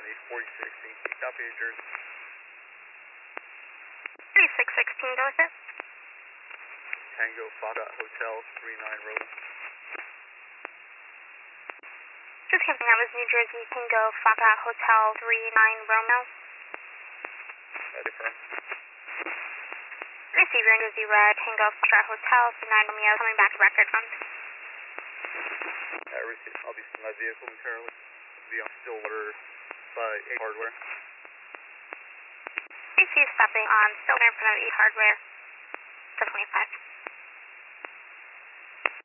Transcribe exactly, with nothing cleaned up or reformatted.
Miami forty sixteen, copy New Jersey. thirty-six sixteen, go with it. Tango Foxtrot Hotel three nine Rome. Just confirming that was New Jersey Tango Foxtrot Hotel three nine Romeo. Ready firm. Receiver New Jersey Red Tango Foxtrot Hotel three nine Romeo, coming back to record front. Uh, receive. I'll be in my vehicle momentarily. Be on Stillwater by A Hardware. Receive stopping on Stillwater in front of E Hardware. seven twenty-five.